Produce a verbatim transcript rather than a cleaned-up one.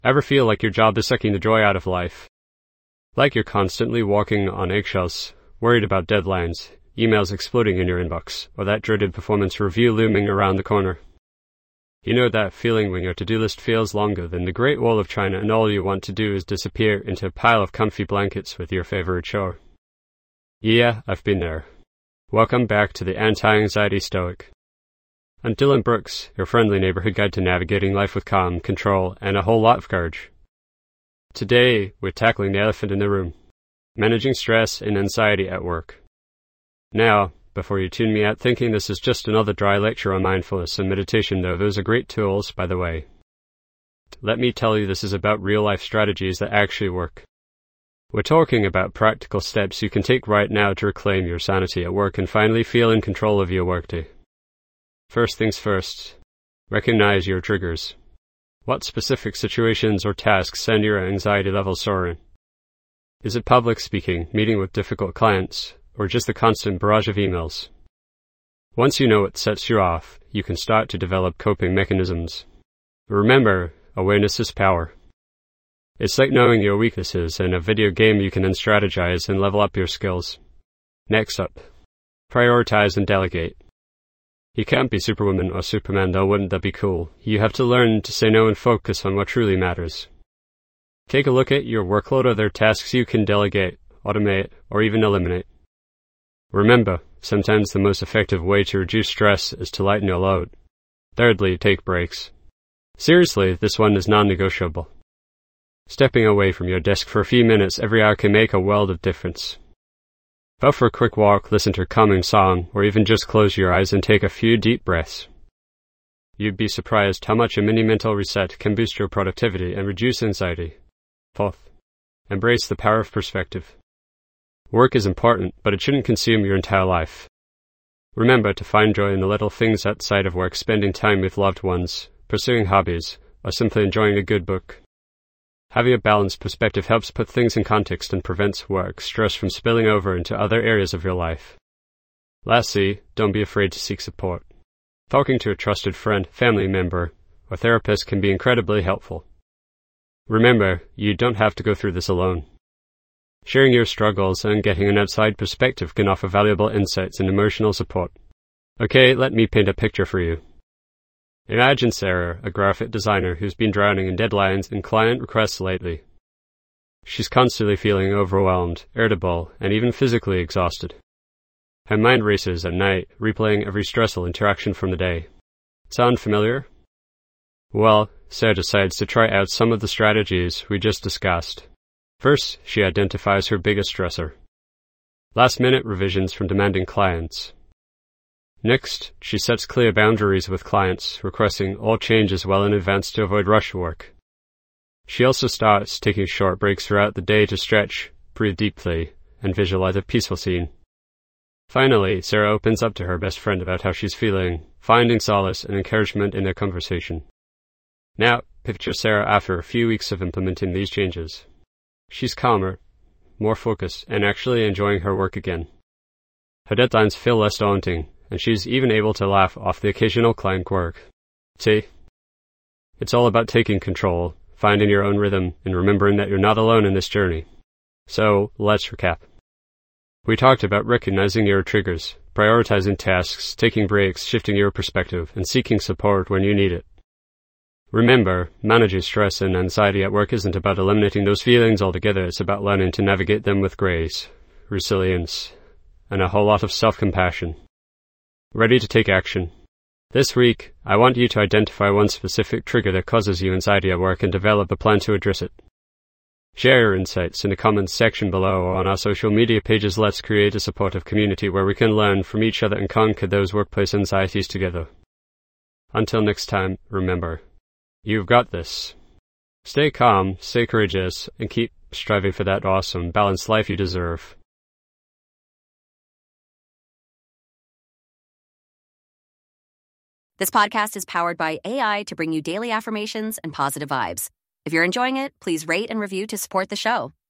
Ever feel like your job is sucking the joy out of life? Like you're constantly walking on eggshells, worried about deadlines, emails exploding in your inbox, or that dreaded performance review looming around the corner? You know that feeling when your to-do list feels longer than the Great Wall of China and all you want to do is disappear into a pile of comfy blankets with your favorite show? Yeah, I've been there. Welcome back to the Anti-Anxiety Stoic. I'm Dylan Brooks, your friendly neighborhood guide to navigating life with calm, control, and a whole lot of courage. Today, we're tackling the elephant in the room, managing stress and anxiety at work. Now, before you tune me out thinking this is just another dry lecture on mindfulness and meditation, though those are great tools, by the way, let me tell you this is about real-life strategies that actually work. We're talking about practical steps you can take right now to reclaim your sanity at work and finally feel in control of your workday. First things first, recognize your triggers. What specific situations or tasks send your anxiety levels soaring? Is it public speaking, meeting with difficult clients, or just the constant barrage of emails? Once you know what sets you off, you can start to develop coping mechanisms. Remember, awareness is power. It's like knowing your weaknesses. In a video game, you can then strategize and level up your skills. Next up, prioritize and delegate. You can't be Superwoman or Superman, though wouldn't that be cool? You have to learn to say no and focus on what truly matters. Take a look at your workload. Are there tasks you can delegate, automate, or even eliminate? Remember, sometimes the most effective way to reduce stress is to lighten your load. Thirdly, take breaks. Seriously, this one is non-negotiable. Stepping away from your desk for a few minutes every hour can make a world of difference. Go for a quick walk, listen to a calming song, or even just close your eyes and take a few deep breaths. You'd be surprised how much a mini mental reset can boost your productivity and reduce anxiety. Fourth, embrace the power of perspective. Work is important, but it shouldn't consume your entire life. Remember to find joy in the little things outside of work, spending time with loved ones, pursuing hobbies, or simply enjoying a good book. Having a balanced perspective helps put things in context and prevents work stress from spilling over into other areas of your life. Lastly, don't be afraid to seek support. Talking to a trusted friend, family member, or therapist can be incredibly helpful. Remember, you don't have to go through this alone. Sharing your struggles and getting an outside perspective can offer valuable insights and emotional support. Okay, let me paint a picture for you. Imagine Sarah, a graphic designer who's been drowning in deadlines and client requests lately. She's constantly feeling overwhelmed, irritable, and even physically exhausted. Her mind races at night, replaying every stressful interaction from the day. Sound familiar? Well, Sarah decides to try out some of the strategies we just discussed. First, she identifies her biggest stressor: last-minute revisions from demanding clients. Next, she sets clear boundaries with clients, requesting all changes well in advance to avoid rush work. She also starts taking short breaks throughout the day to stretch, breathe deeply, and visualize a peaceful scene. Finally, Sarah opens up to her best friend about how she's feeling, finding solace and encouragement in their conversation. Now, picture Sarah after a few weeks of implementing these changes. She's calmer, more focused, and actually enjoying her work again. Her deadlines feel less daunting, and she's even able to laugh off the occasional client quirk. See? It's all about taking control, finding your own rhythm, and remembering that you're not alone in this journey. So, let's recap. We talked about recognizing your triggers, prioritizing tasks, taking breaks, shifting your perspective, and seeking support when you need it. Remember, managing stress and anxiety at work isn't about eliminating those feelings altogether. It's about learning to navigate them with grace, resilience, and a whole lot of self-compassion. Ready to take action? This week, I want you to identify one specific trigger that causes you anxiety at work and develop a plan to address it. Share your insights in the comments section below or on our social media pages. Let's create a supportive community where we can learn from each other and conquer those workplace anxieties together. Until next time, remember, you've got this. Stay calm, stay courageous, and keep striving for that awesome, balanced life you deserve. This podcast is powered by A I to bring you daily affirmations and positive vibes. If you're enjoying it, please rate and review to support the show.